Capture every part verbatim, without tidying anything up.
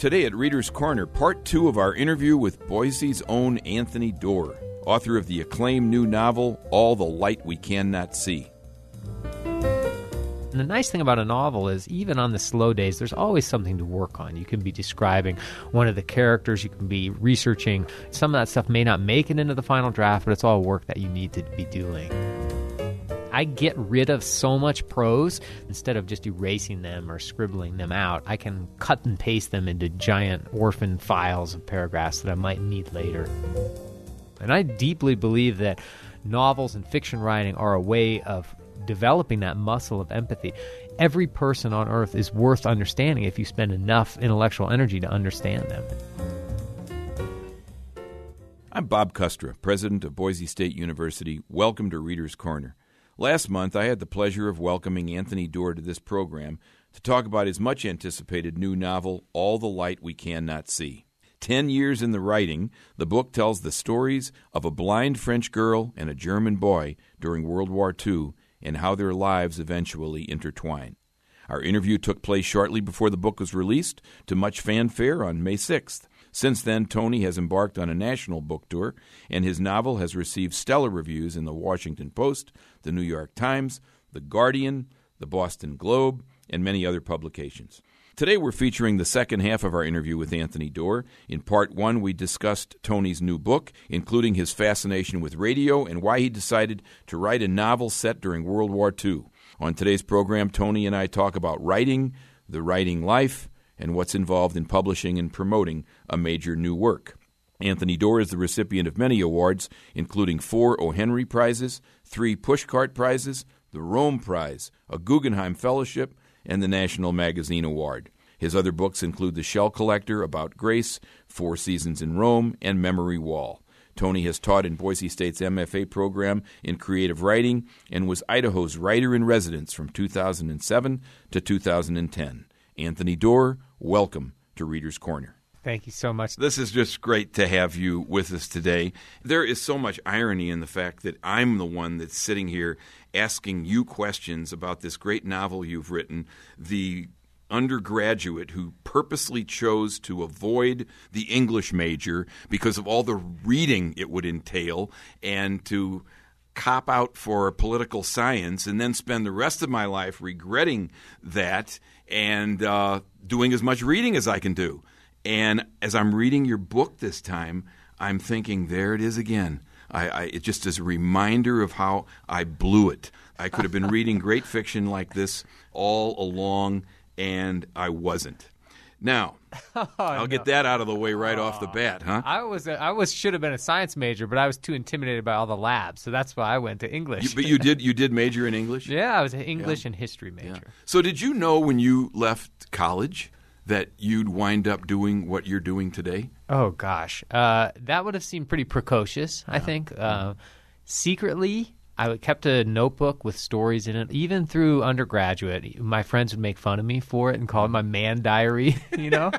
Today at Reader's Corner, part two of our interview with Boise's own Anthony Doerr, author of the acclaimed new novel, All the Light We Cannot See. And the nice thing about a novel is even on the slow days, there's always something to work on. You can be describing one of the characters. You can be researching. Some of that stuff may not make it into the final draft, but it's all work that you need to be doing. I get rid of so much prose. Instead of just erasing them or scribbling them out, I can cut and paste them into giant orphan files of paragraphs that I might need later. And I deeply believe that novels and fiction writing are a way of developing that muscle of empathy. Every person on earth is worth understanding if you spend enough intellectual energy to understand them. I'm Bob Kustra, president of Boise State University. Welcome to Reader's Corner. Last month, I had the pleasure of welcoming Anthony Doerr to this program to talk about his much-anticipated new novel, All the Light We Cannot See. Ten years in the writing, the book tells the stories of a blind French girl and a German boy during World War Two and how their lives eventually intertwine. Our interview took place shortly before the book was released, to much fanfare on May sixth. Since then, Tony has embarked on a national book tour, and his novel has received stellar reviews in the Washington Post, the New York Times, the Guardian, the Boston Globe, and many other publications. Today we're featuring the second half of our interview with Anthony Doerr. In part one, we discussed Tony's new book, including his fascination with radio and why he decided to write a novel set during World War Two. On today's program, Tony and I talk about writing, the writing life, and what's involved in publishing and promoting a major new work. Anthony Doerr is the recipient of many awards, including four O. Henry Prizes, three Pushcart Prizes, the Rome Prize, a Guggenheim Fellowship, and the National Magazine Award. His other books include The Shell Collector, About Grace, Four Seasons in Rome, and Memory Wall. Tony has taught in Boise State's M F A program in creative writing and was Idaho's writer-in-residence from two thousand seven to two thousand ten. Anthony Doerr, welcome to Reader's Corner. Thank you so much. This is just great to have you with us today. There is so much irony in the fact that I'm the one that's sitting here asking you questions about this great novel you've written, the undergraduate who purposely chose to avoid the English major because of all the reading it would entail and to cop out for political science and then spend the rest of my life regretting that and uh, doing as much reading as I can do. And as I'm reading your book this time, I'm thinking, there it is again. I, I, it just is a reminder of how I blew it. I could have been reading great fiction like this all along, and I wasn't. Now, oh, I'll no. get that out of the way right oh. off the bat, huh? I was a, I was should have been a science major, but I was too intimidated by all the labs, so that's why I went to English. You, but you did you did major in English? Yeah, I was an English yeah. and history major. Yeah. So did you know when you left college that you'd wind up doing what you're doing today? Oh, gosh. Uh, that would have seemed pretty precocious, I think. Uh, secretly, I kept a notebook with stories in it. Even through undergraduate, my friends would make fun of me for it and call it my man diary, you know?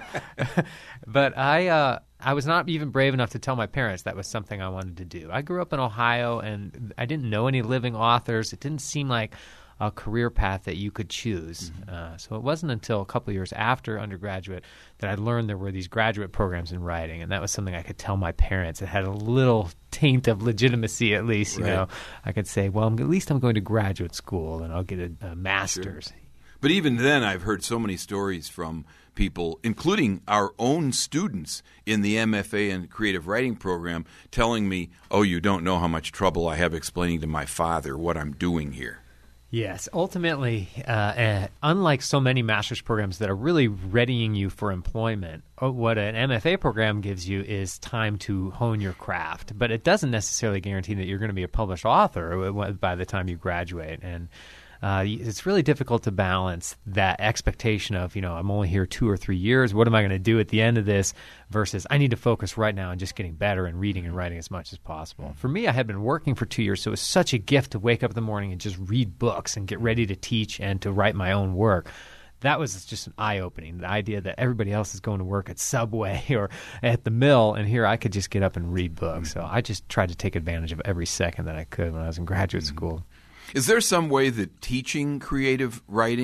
But I uh, I was not even brave enough to tell my parents that was something I wanted to do. I grew up in Ohio, and I didn't know any living authors. It didn't seem like a career path that you could choose. Mm-hmm. Uh, so it wasn't until a couple of years after undergraduate that I learned there were these graduate programs in writing, and that was something I could tell my parents. It had a little taint of legitimacy, at least. You right. know, I could say, well, I'm, at least I'm going to graduate school, and I'll get a, a master's. Sure. But even then, I've heard so many stories from people, including our own students in the M F A and creative writing program, telling me, oh, you don't know how much trouble I have explaining to my father what I'm doing here. Yes. Ultimately, uh, uh, unlike so many master's programs that are really readying you for employment, what an M F A program gives you is time to hone your craft. But it doesn't necessarily guarantee that you're going to be a published author by the time you graduate. And uh, it's really difficult to balance that expectation of, you know, I'm only here two or three years. What am I going to do at the end of this versus I need to focus right now on just getting better and reading and writing as much as possible. For me, I had been working for two years, so it was such a gift to wake up in the morning and just read books and get ready to teach and to write my own work. That was just an eye-opening, the idea that everybody else is going to work at Subway or at the mill, and here I could just get up and read books. So I just tried to take advantage of every second that I could when I was in graduate school. Is there some way that teaching creative writing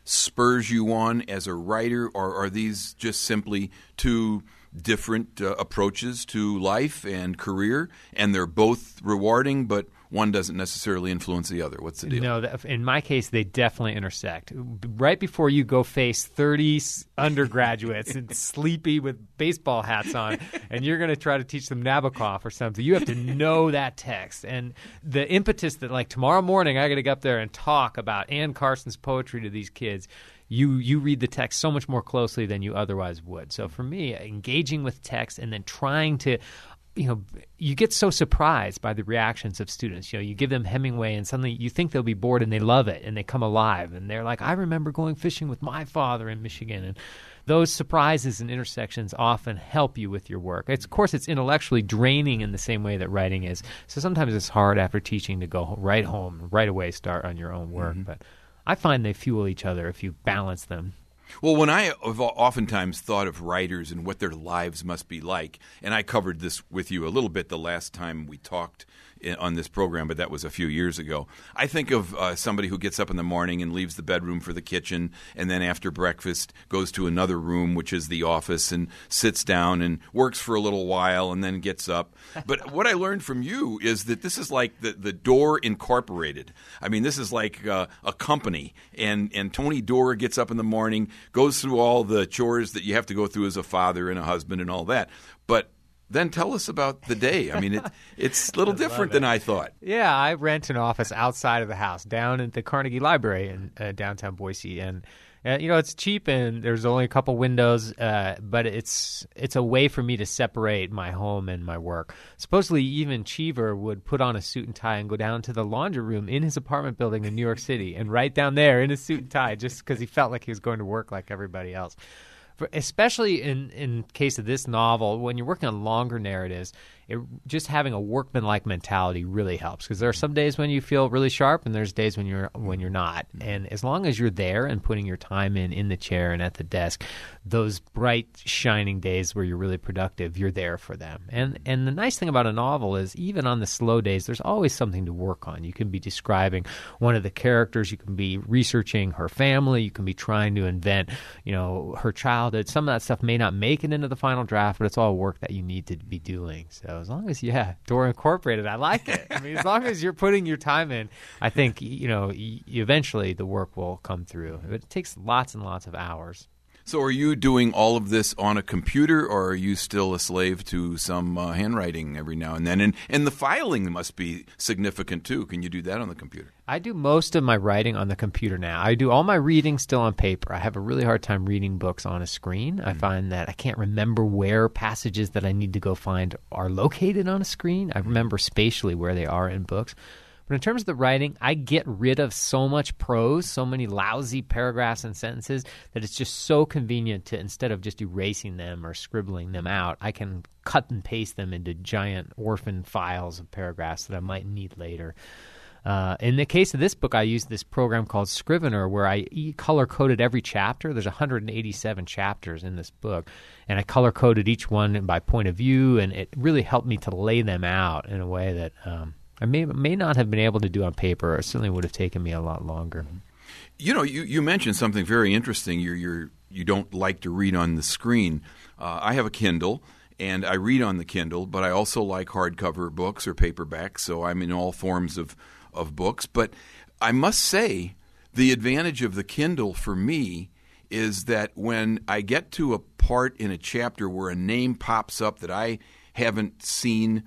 spurs you on as a writer, or are these just simply two different uh, approaches to life and career, and they're both rewarding, but one doesn't necessarily influence the other? What's the deal? No, in my case, they definitely intersect. Right before you go face thirty undergraduates and sleepy with baseball hats on, and you're going to try to teach them Nabokov or something, you have to know that text. And the impetus that, like, tomorrow morning I got to get up there and talk about Anne Carson's poetry to these kids, you you read the text so much more closely than you otherwise would. So for me, engaging with text and then trying to, you know, you get so surprised by the reactions of students. You know, you give them Hemingway and suddenly you think they'll be bored and they love it and they come alive and they're like, I remember going fishing with my father in Michigan. And those surprises and intersections often help you with your work. It's, of course, it's intellectually draining in the same way that writing is. So sometimes it's hard after teaching to go right home, right away start on your own work. Mm-hmm. But I find they fuel each other if you balance them. Well, when I have oftentimes thought of writers and what their lives must be like, and I covered this with you a little bit the last time we talked on this program, but that was a few years ago. I think of uh, somebody who gets up in the morning and leaves the bedroom for the kitchen, and then after breakfast goes to another room, which is the office, and sits down and works for a little while and then gets up. But what I learned from you is that this is like the, the Doerr Incorporated. I mean, this is like uh, a company, and, and Tony Doerr gets up in the morning, goes through all the chores that you have to go through as a father and a husband and all that. But then tell us about the day. I mean, it, it's a little different than I thought. Yeah, I rent an office outside of the house down at the Carnegie Library in uh, downtown Boise. And, uh, you know, it's cheap and there's only a couple windows, uh, but it's it's a way for me to separate my home and my work. Supposedly, even Cheever would put on a suit and tie and go down to the laundry room in his apartment building in New York City and write down there in a suit and tie just because he felt like he was going to work like everybody else. For, especially in, in case of this novel, when you're working on longer narratives, it, just having a workmanlike mentality really helps, because there are some days when you feel really sharp and there's days when you're when you're not. And as long as you're there and putting your time in in the chair and at the desk, those bright, shining days where you're really productive, you're there for them. And and the nice thing about a novel is even on the slow days, there's always something to work on. You can be describing one of the characters, you can be researching her family, you can be trying to invent, you know, her childhood. Some of that stuff may not make it into the final draft, but it's all work that you need to be doing. So as long as, yeah, Doerr Incorporated, I like it. I mean, as long as you're putting your time in, I think, you know, y- eventually the work will come through. It takes lots and lots of hours. So are you doing all of this on a computer, or are you still a slave to some uh, handwriting every now and then? And, and the filing must be significant, too. Can you do that on the computer? I do most of my writing on the computer now. I do all my reading still on paper. I have a really hard time reading books on a screen. Mm-hmm. I find that I can't remember where passages that I need to go find are located on a screen. I remember spatially where they are in books. But in terms of the writing, I get rid of so much prose, so many lousy paragraphs and sentences, that it's just so convenient to, instead of just erasing them or scribbling them out, I can cut and paste them into giant orphan files of paragraphs that I might need later. Uh, in the case of this book, I used this program called Scrivener, where I color-coded every chapter. There's one hundred eighty-seven chapters in this book, and I color-coded each one by point of view, and it really helped me to lay them out in a way that um, I may may not have been able to do on paper, or certainly would have taken me a lot longer. You know, you, you mentioned something very interesting. You're, you're, you don't like to read on the screen. Uh, I have a Kindle, and I read on the Kindle, but I also like hardcover books or paperbacks, so I'm in all forms of, of books. But I must say, the advantage of the Kindle for me is that when I get to a part in a chapter where a name pops up that I haven't seen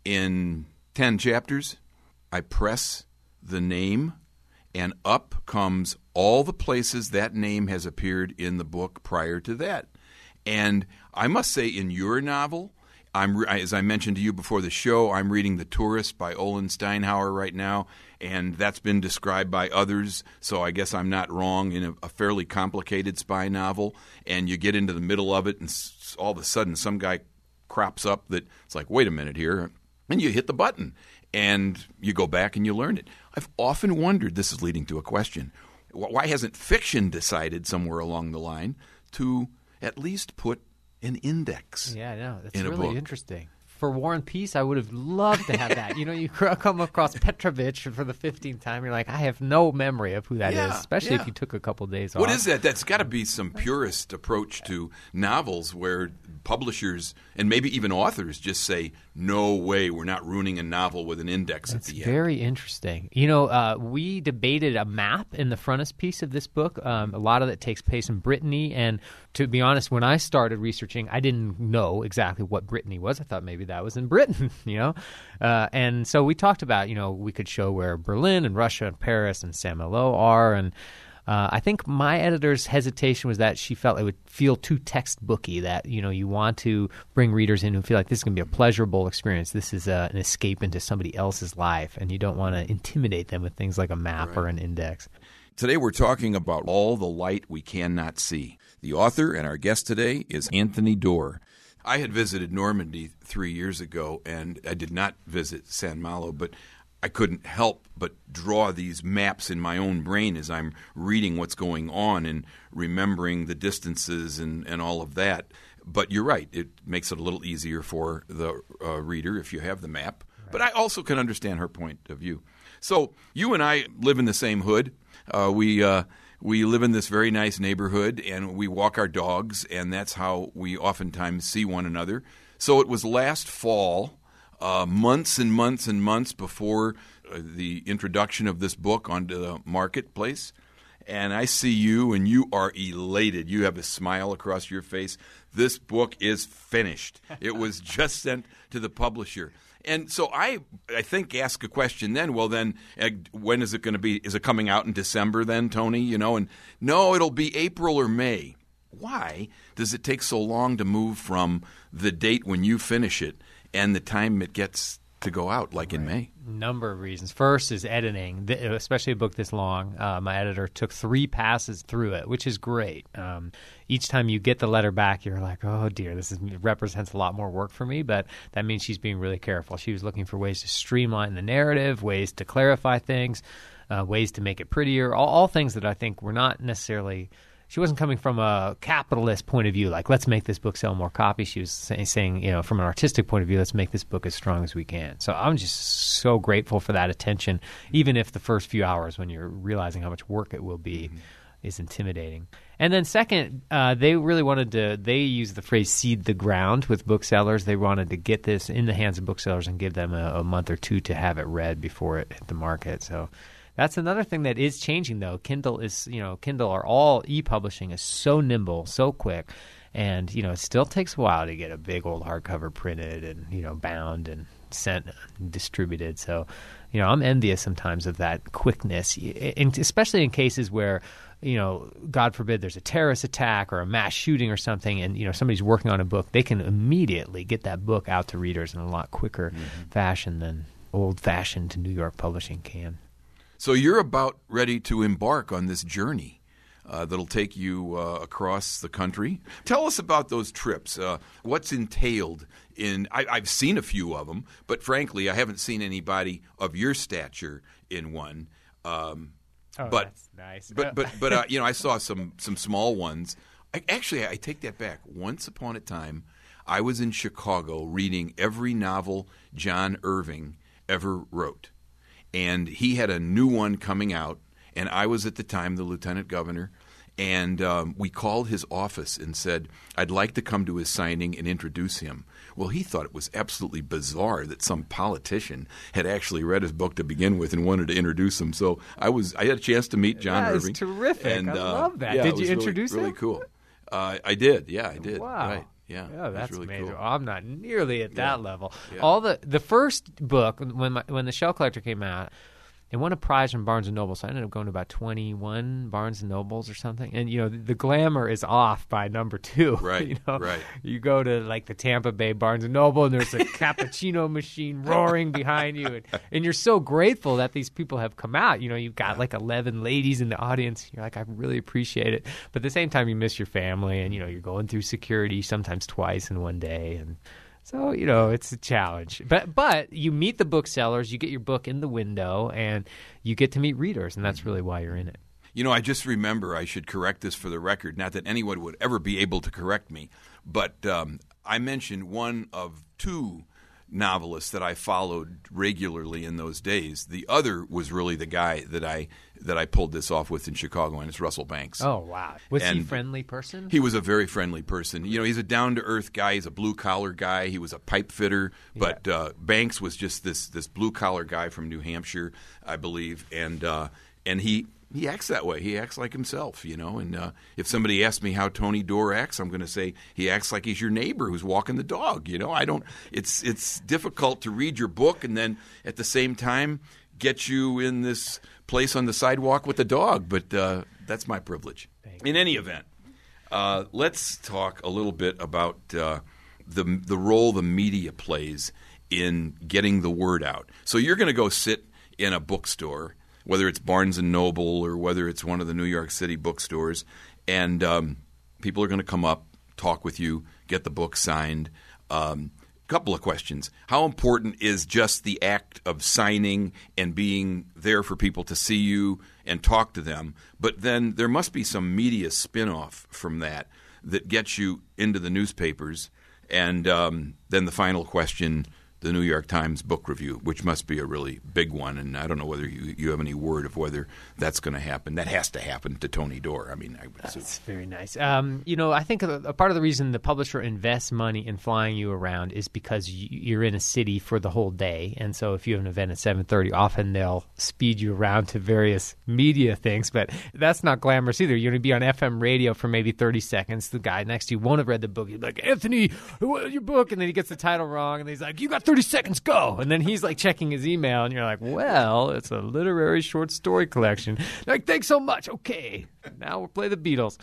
in ten chapters, I press the name, and up comes all the places that name has appeared in the book prior to that. And I must say, in your novel, I'm as I mentioned to you before the show, I'm reading The Tourist by Olin Steinhauer right now, and that's been described by others, so I guess I'm not wrong, in a, a fairly complicated spy novel. And you get into the middle of it, and s- all of a sudden some guy crops up that it's like, wait a minute here. And you hit the button, and you go back and you learn it. I've often wondered, this is leading to a question, why hasn't fiction decided somewhere along the line to at least put an index Yeah, I know. That's in a really book? interesting. for War and Peace, I would have loved to have that. You know, you come across Petrovich for the fifteenth time. You're like, I have no memory of who that Yeah, is, especially yeah. if you took a couple days off. What is that? That's got to be some purist approach to novels where publishers and maybe even authors just say, no way, we're not ruining a novel with an index That's at the very end. interesting. You know, uh, we debated a map in the frontispiece of this book. Um, a lot of it takes place in Brittany. And to be honest, when I started researching, I didn't know exactly what Brittany was. I thought maybe that was in Britain, you know. Uh, and so we talked about, you know, we could show where Berlin and Russia and Paris and Saint-Malo are. And Uh, I think my editor's hesitation was that she felt it would feel too textbooky, that, you know, you want to bring readers in who feel like this is going to be a pleasurable experience. This is uh, an escape into somebody else's life, and you don't want to intimidate them with things like a map Right. or an index. Today we're talking about All the Light We Cannot See. The author and our guest today is Anthony Doerr. I had visited Normandy three years ago, and I did not visit Saint-Malo, but I couldn't help but draw these maps in my own brain as I'm reading what's going on and remembering the distances and, and all of that. But you're right. It makes it a little easier for the uh, reader if you have the map. Right. But I also can understand her point of view. So you and I live in the same hood. Uh, we uh, we live in this very nice neighborhood, and we walk our dogs, and that's how we oftentimes see one another. So it was last fall, Uh, months and months and months before uh, the introduction of this book onto the marketplace, and I see you, and you are elated. You have a smile across your face. This book is finished. It was just sent to the publisher. And so I, I think, ask a question then. Well, then, uh, when is it going to be? Is it coming out in December then, Tony? You know, and no, it'll be April or May. Why does it take so long to move from the date when you finish it and the time it gets to go out, like in May? Number of reasons. First is editing, especially a book this long. Uh, my editor took three passes through it, which is great. Um, each time you get the letter back, you're like, oh, dear, this is, represents a lot more work for me, but that means she's being really careful. She was looking for ways to streamline the narrative, ways to clarify things, uh, ways to make it prettier, all, all things that I think were not necessarily – she wasn't coming from a capitalist point of view, like, let's make this book sell more copies. She was say, saying, you know, from an artistic point of view, let's make this book as strong as we can. So I'm just so grateful for that attention, even if the first few hours when you're realizing how much work it will be mm-hmm. is intimidating. And then second, uh, they really wanted to, they used the phrase seed the ground with booksellers. They wanted to get this in the hands of booksellers and give them a, a month or two to have it read before it hit the market. So that's another thing that is changing, though. Kindle is, you know, Kindle or all e-publishing is so nimble, so quick, and, you know, it still takes a while to get a big old hardcover printed and, you know, bound and sent and distributed. So, you know, I'm envious sometimes of that quickness, and especially in cases where, you know, God forbid there's a terrorist attack or a mass shooting or something, and, you know, somebody's working on a book. They can immediately get that book out to readers in a lot quicker mm-hmm. fashion than old-fashioned New York publishing can. So you're about ready to embark on this journey uh, that'll take you uh, across the country. Tell us about those trips. Uh, what's entailed in? I, I've seen a few of them, but frankly, I haven't seen anybody of your stature in one. Um, oh, but, that's nice. But but but uh, you know, I saw some some small ones. I, actually, I take that back. Once upon a time, I was in Chicago reading every novel John Irving ever wrote. And he had a new one coming out, and I was at the time the lieutenant governor, and um, we called his office and said, I'd like to come to his signing and introduce him. Well, he thought it was absolutely bizarre that some politician had actually read his book to begin with and wanted to introduce him. So I was I had a chance to meet John that Irving. That is terrific. And, I uh, love that. Yeah, did you really, introduce really him? Really cool. Uh, I did. Yeah, I did. Wow. Right. Yeah, yeah, that's really amazing. Cool. I'm not nearly at that yeah. level. Yeah. All the the first book when my, when the Shell Collector came out, it won a prize from Barnes and Noble, so I ended up going to about twenty-one Barnes and Nobles or something. And, you know, the, the glamour is off by number two. Right, you know? right. You go to, like, the Tampa Bay Barnes and Noble, and there's a cappuccino machine roaring behind you. And, and you're so grateful that these people have come out. You know, you've got, like, eleven ladies in the audience. You're like, I really appreciate it. But at the same time, you miss your family, and, you know, you're going through security sometimes twice in one day, and so, you know, it's a challenge. But but you meet the booksellers, you get your book in the window, and you get to meet readers, and that's really why you're in it. You know, I just remember, I should correct this for the record, not that anyone would ever be able to correct me, but um, I mentioned one of two novelist that I followed regularly in those days. The other was really the guy that I that I pulled this off with in Chicago, and it's Russell Banks. Oh, wow. Was and he a friendly person? He was a very friendly person. You know, he's a down-to-earth guy. He's a blue-collar guy. He was a pipe fitter. But yeah. uh, Banks was just this this blue-collar guy from New Hampshire, I believe. And uh, and he, he acts that way. He acts like himself, you know. And uh, if somebody asks me how Tony Doerr acts, I'm going to say he acts like he's your neighbor who's walking the dog, you know. I don't – it's it's difficult to read your book and then at the same time get you in this – place on the sidewalk with the dog, but uh, that's my privilege. In any event, uh, let's talk a little bit about uh, the the role the media plays in getting the word out. So you're going to go sit in a bookstore, whether it's Barnes and Noble or whether it's one of the New York City bookstores, and um, people are going to come up, talk with you, get the book signed. Um, Couple of questions. How important is just the act of signing and being there for people to see you and talk to them? But then there must be some media spin-off from that that gets you into the newspapers. And um, then the final question, the New York Times book review, which must be a really big one. And I don't know whether you, you have any word of whether that's going to happen. That has to happen to Tony Doerr. I mean, I would assume. That's very nice. Um, you know, I think a, a part of the reason the publisher invests money in flying you around is because you, you're in a city for the whole day. And so if you have an event at seven thirty, often they'll speed you around to various media things. But that's not glamorous either. You're going to be on F M radio for maybe thirty seconds. The guy next to you won't have read the book. He's like, Anthony, what, your book? And then he gets the title wrong. And he's like, you got thirty seconds, go. And then he's like checking his email. And you're like, well, it's a literary short story collection. Like, thanks so much. Okay. Now we'll play the Beatles.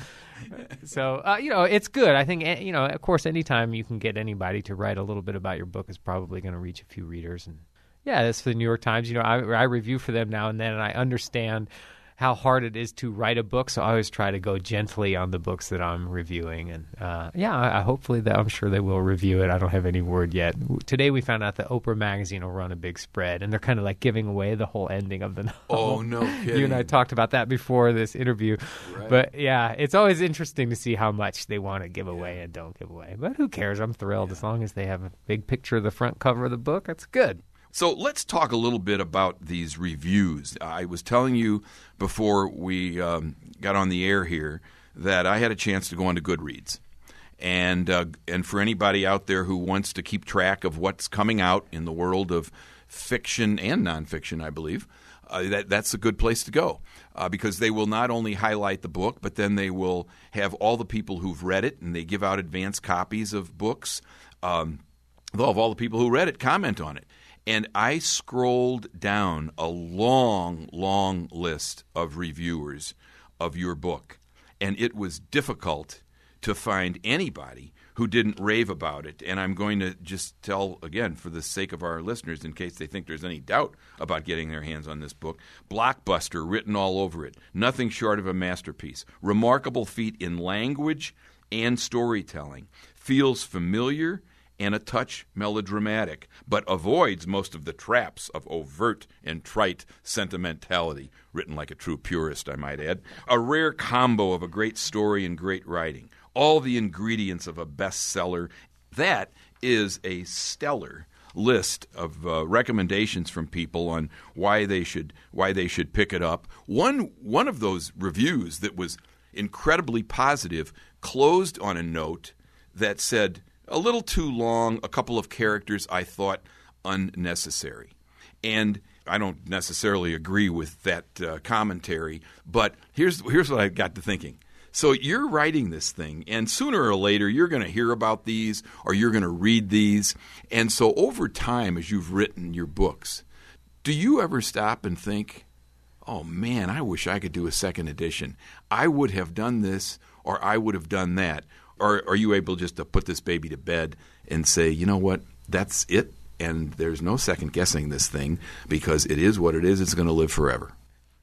So, uh, you know, it's good. I think, you know, of course, anytime you can get anybody to write a little bit about your book is probably going to reach a few readers. And yeah, that's for the New York Times. You know, I, I review for them now and then, and I understand how hard it is to write a book, so I always try to go gently on the books that I'm reviewing. And uh, yeah, I, I hopefully that I'm sure they will review it. I don't have any word yet. Today we found out that Oprah Magazine will run a big spread, and they're kind of like giving away the whole ending of the novel. Oh, no kidding. You and I talked about that before this interview. Right. But yeah, it's always interesting to see how much they want to give away yeah. and don't give away. But who cares? I'm thrilled yeah. as long as they have a big picture of the front cover of the book. That's good. So let's talk a little bit about these reviews. I was telling you before we um, got on the air here that I had a chance to go onto Goodreads. And uh, and for anybody out there who wants to keep track of what's coming out in the world of fiction and nonfiction, I believe, uh, that that's a good place to go uh, because they will not only highlight the book, but then they will have all the people who've read it, and they give out advance copies of books. Um, they'll have all the people who read it comment on it. And I scrolled down a long, long list of reviewers of your book, and it was difficult to find anybody who didn't rave about it. And I'm going to just tell, again, for the sake of our listeners, in case they think there's any doubt about getting their hands on this book, blockbuster written all over it, nothing short of a masterpiece, remarkable feat in language and storytelling, feels familiar and a touch melodramatic, but avoids most of the traps of overt and trite sentimentality, written like a true purist, I might add. A rare combo of a great story and great writing. All the ingredients of a bestseller. That is a stellar list of uh, recommendations from people on why they should why they should pick it up. One one of those reviews that was incredibly positive closed on a note that said, a little too long, a couple of characters I thought unnecessary. And I don't necessarily agree with that uh, commentary, but here's here's what I got to thinking. So you're writing this thing, and sooner or later you're going to hear about these or you're going to read these. And so over time, as you've written your books, do you ever stop and think, oh, man, I wish I could do a second edition. I would have done this or I would have done that. Or are you able just to put this baby to bed and say, you know what, that's it, and there's no second guessing this thing because it is what it is. It's going to live forever?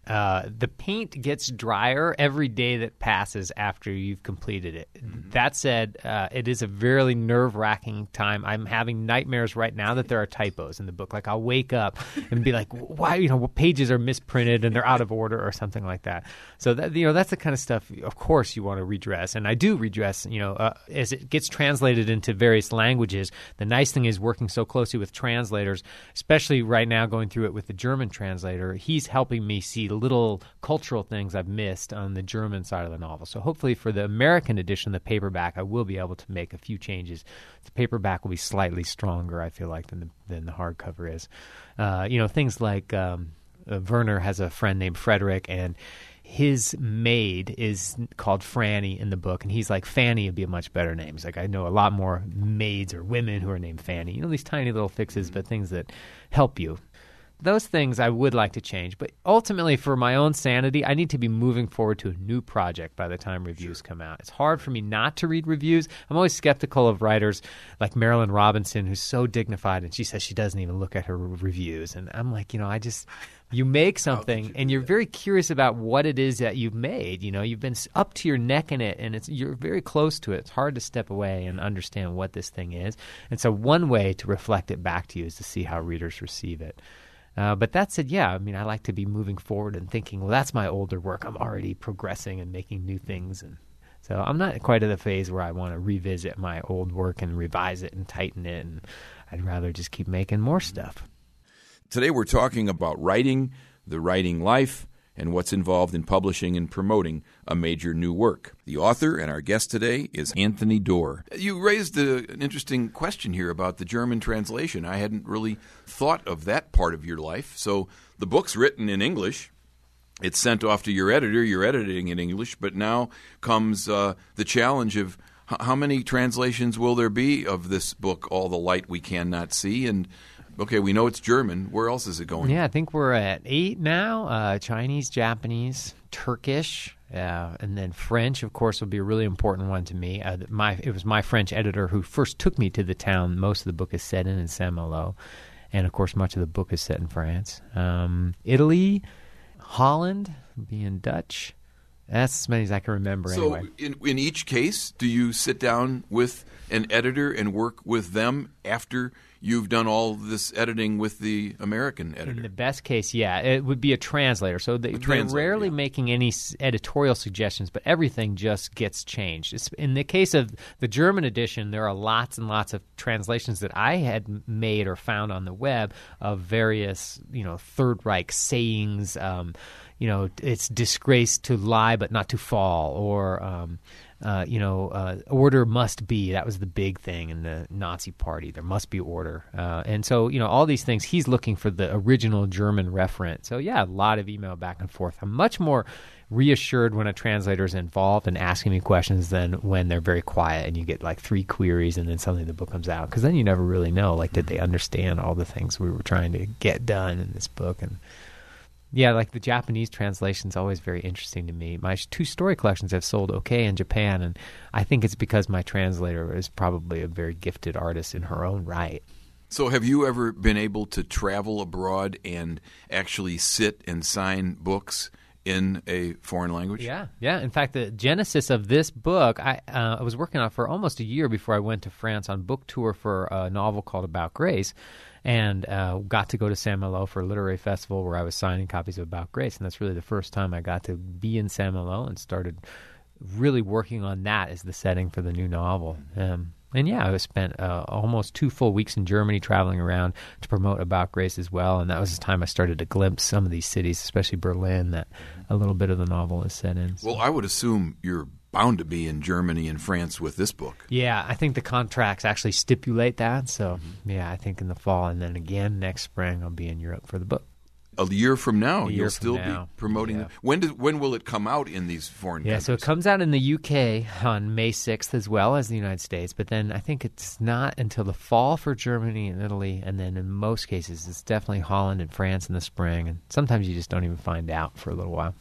uh, the paint gets drier every day that passes after you've completed it. Mm-hmm. That said, uh, it is a very nerve-wracking time. I'm having nightmares right now that there are typos in the book. Like I'll wake up and be like, why, you know, pages are misprinted and they're out of order or something like that. So that, you know, that's the kind of stuff, of course, you want to redress. And I do redress, you know, uh, as it gets translated into various languages. The nice thing is working so closely with translators, especially right now going through it with the German translator. He's helping me see little cultural things I've missed on the German side of the novel. So hopefully for the American edition, the paperback, I will be able to make a few changes. The paperback will be slightly stronger, I feel like, than the, than the hardcover is. Uh, you know, things like um, uh, Werner has a friend named Frederick, and his maid is called Franny in the book, and he's like, Fanny would be a much better name. He's like, I know a lot more maids or women who are named Fanny. You know, these tiny little fixes, but things that help you. Those things I would like to change, but ultimately for my own sanity, I need to be moving forward to a new project by the time reviews come out. It's hard for me not to read reviews. I'm always skeptical of writers like Marilyn Robinson, who's so dignified, and she says she doesn't even look at her reviews. And I'm like, you know, I just... You make something, you and you're very curious about what it is that you've made. You know, you've been up to your neck in it, and it's you're very close to it. It's hard to step away and understand what this thing is. And so one way to reflect it back to you is to see how readers receive it. Uh, but that said, yeah, I mean, I like to be moving forward and thinking, well, that's my older work. I'm already progressing and making new things. And so I'm not quite at the phase where I want to revisit my old work and revise it and tighten it. And I'd rather just keep making more stuff. Today we're talking about writing, the writing life, and what's involved in publishing and promoting a major new work. The author and our guest today is Anthony Doerr. You raised a, an interesting question here about the German translation. I hadn't really thought of that part of your life. So the book's written in English. It's sent off to your editor. You're editing in English. But now comes uh, the challenge of h- how many translations will there be of this book, All the Light We Cannot See? And okay, we know it's German. Where else is it going? Yeah, I think we're at eight now. Uh, Chinese, Japanese, Turkish, uh, and then French, of course, will be a really important one to me. Uh, my It was my French editor who first took me to the town most of the book is set in, in Saint-Malo. And, of course, much of the book is set in France. Um, Italy, Holland, being Dutch. That's as many as I can remember so anyway. in, in each case, do you sit down with an editor and work with them after you've done all this editing with the American editor? In the best case, yeah. It would be a translator. So they, they're rarely yeah. making any editorial suggestions, but everything just gets changed. It's, in the case of the German edition, there are lots and lots of translations that I had made or found on the web of various, you know, Third Reich sayings. Um, you know, it's disgrace to lie but not to fall, or um, Uh, you know, uh, order must be. That was the big thing in the Nazi Party. There must be order. Uh, and so, you know, all these things, he's looking for the original German reference. So, yeah, a lot of email back and forth. I'm much more reassured when a translator is involved and asking me questions than when they're very quiet and you get like three queries and then suddenly the book comes out. Because then you never really know, like, did they understand all the things we were trying to get done in this book? And yeah, like the Japanese translation is always very interesting to me. My two story collections have sold okay in Japan, and I think it's because my translator is probably a very gifted artist in her own right. So have you ever been able to travel abroad and actually sit and sign books in a foreign language? Yeah, yeah. In fact, the genesis of this book, I, uh, I was working on it for almost a year before I went to France on book tour for a novel called About Grace, and uh, got to go to Saint-Malo for a literary festival where I was signing copies of About Grace, and that's really the first time I got to be in Saint-Malo and started really working on that as the setting for the new novel. Um, and yeah, I spent uh, almost two full weeks in Germany traveling around to promote About Grace as well, and that was the time I started to glimpse some of these cities, especially Berlin, that a little bit of the novel is set in. So. Well, I would assume you're bound to be in Germany and France with this book. Yeah, I think the contracts actually stipulate that, so mm-hmm. yeah, I think in the fall, and then again next spring I'll be in Europe for the book. A year from now, a year you'll from still now. be promoting yeah. it. When does when will it come out in these foreign yeah, countries? So it comes out in the U K on May sixth as well as the United States, but then I think it's not until the fall for Germany and Italy, and then in most cases it's definitely Holland and France in the spring, and sometimes you just don't even find out for a little while.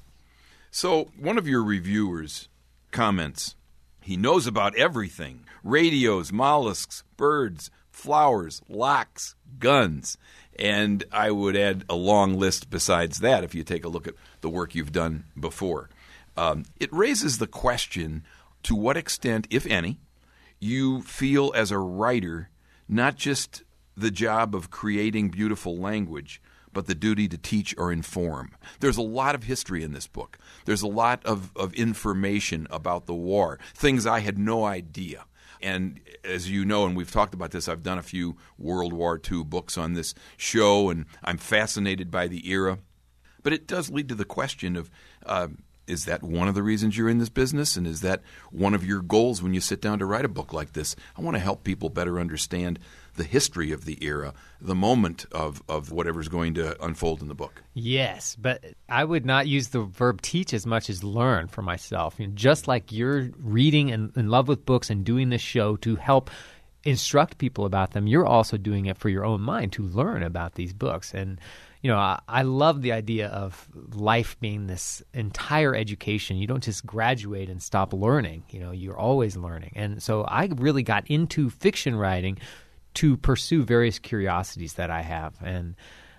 So one of your reviewers comments, he knows about everything: radios, mollusks, birds, flowers, locks, guns. And I would add a long list besides that if you take a look at the work you've done before. Um, it raises the question to what extent, if any, you feel as a writer not just the job of creating beautiful language, but the duty to teach or inform. There's a lot of history in this book. There's a lot of, of information about the war, things I had no idea. And as you know, and we've talked about this, I've done a few World War Two books on this show, and I'm fascinated by the era. But it does lead to the question of, uh, is that one of the reasons you're in this business? And is that one of your goals when you sit down to write a book like this? I want to help people better understand the history of the era, the moment of, of whatever's going to unfold in the book. Yes, but I would not use the verb teach as much as learn for myself. You know, just like you're reading and in love with books and doing this show to help instruct people about them, you're also doing it for your own mind to learn about these books. And you know, I, I love the idea of life being this entire education. You don't just graduate and stop learning. You know, you're always learning. And so I really got into fiction writing to pursue various curiosities that I have. And,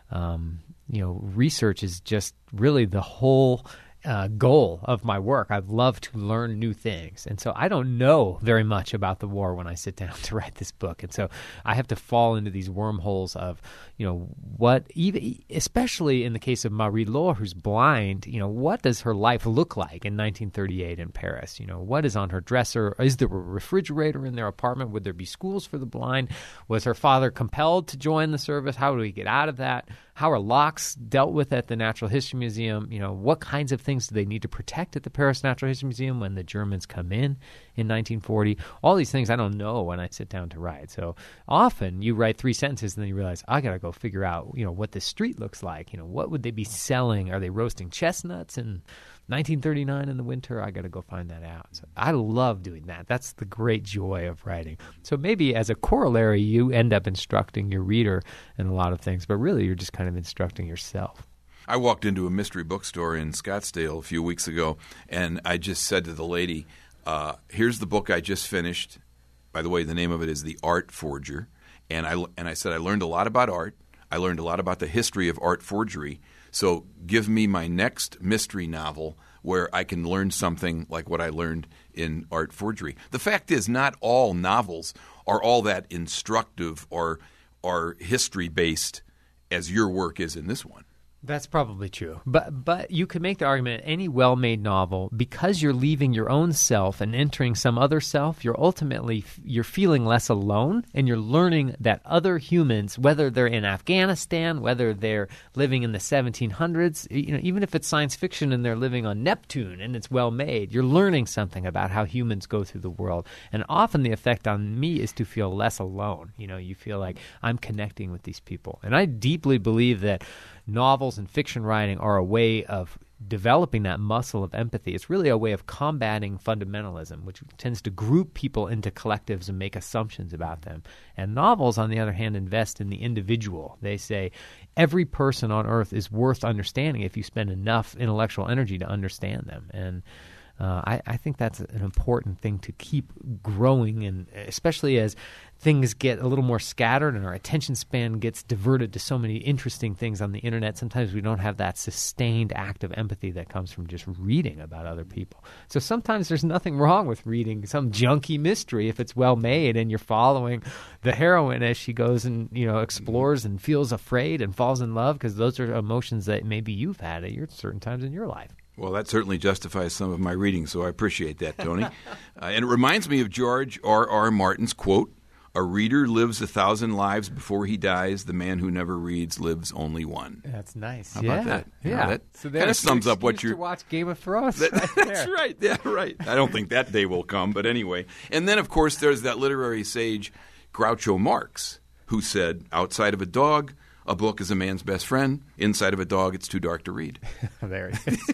um, you know, research is just really the whole uh, goal of my work. I love to learn new things. And so I don't know very much about the war when I sit down to write this book. And so I have to fall into these wormholes of, you know, what, even especially in the case of Marie-Laure, who's blind, you know, what does her life look like in nineteen thirty-eight in Paris? You know, what is on her dresser? Is there a refrigerator in their apartment? Would there be schools for the blind? Was her father compelled to join the service? How do we get out of that? How are locks dealt with at the Natural History Museum? You know, what kinds of things do they need to protect at the Paris Natural History Museum when the Germans come in in nineteen forty? All these things I don't know when I sit down to write. So often you write three sentences and then you realize, I got to go figure out, you know, what this street looks like. You know, what would they be selling? Are they roasting chestnuts in nineteen thirty-nine in the winter? I got to go find that out. So I love doing that. That's the great joy of writing. So maybe as a corollary, you end up instructing your reader in a lot of things, but really you're just kind of instructing yourself. I walked into a mystery bookstore in Scottsdale a few weeks ago, and I just said to the lady, uh, here's the book I just finished. By the way, the name of it is The Art Forger. And I, and I said, I learned a lot about art. I learned a lot about the history of art forgery. So give me my next mystery novel where I can learn something like what I learned in art forgery. The fact is, not all novels are all that instructive or, or history-based as your work is in this one. That's probably true. But but you could make the argument any well-made novel, because you're leaving your own self and entering some other self, you're ultimately you're feeling less alone, and you're learning that other humans, whether they're in Afghanistan, whether they're living in the seventeen hundreds, you know, even if it's science fiction and they're living on Neptune and it's well-made, you're learning something about how humans go through the world. And often the effect on me is to feel less alone. You know, you feel like I'm connecting with these people. And I deeply believe that novels and fiction writing are a way of developing that muscle of empathy. It's really a way of combating fundamentalism, which tends to group people into collectives and make assumptions about them. And novels, on the other hand, invest in the individual. They say every person on earth is worth understanding if you spend enough intellectual energy to understand them. And Uh, I, I think that's an important thing to keep growing, and especially as things get a little more scattered and our attention span gets diverted to so many interesting things on the internet. Sometimes we don't have that sustained act of empathy that comes from just reading about other people. So sometimes there's nothing wrong with reading some junky mystery if it's well made and you're following the heroine as she goes and, you know, explores and feels afraid and falls in love, because those are emotions that maybe you've had at your certain times in your life. Well, that certainly justifies some of my reading, so I appreciate that, Tony. uh, and it reminds me of George R. R. Martin's quote, "A reader lives a thousand lives before he dies. The man who never reads lives only one." That's nice. How yeah. about that? Yeah. You know, that so kind of sums up what you're... to watch Game of Thrones. That, right that's there. right. Yeah, right. I don't think that day will come, but anyway. And then, of course, there's that literary sage Groucho Marx, who said, outside of a dog, a book is a man's best friend. Inside of a dog, it's too dark to read. There it is.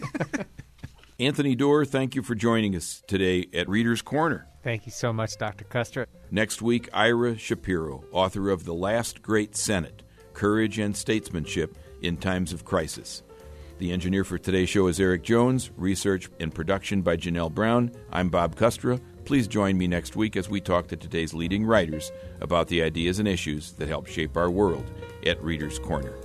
Anthony Doerr, thank you for joining us today at Reader's Corner. Thank you so much, Doctor Custer. Next week, Ira Shapiro, author of The Last Great Senate, Courage and Statesmanship in Times of Crisis. The engineer for today's show is Eric Jones, research and production by Janelle Brown. I'm Bob Custra. Please join me next week as we talk to today's leading writers about the ideas and issues that help shape our world at Reader's Corner.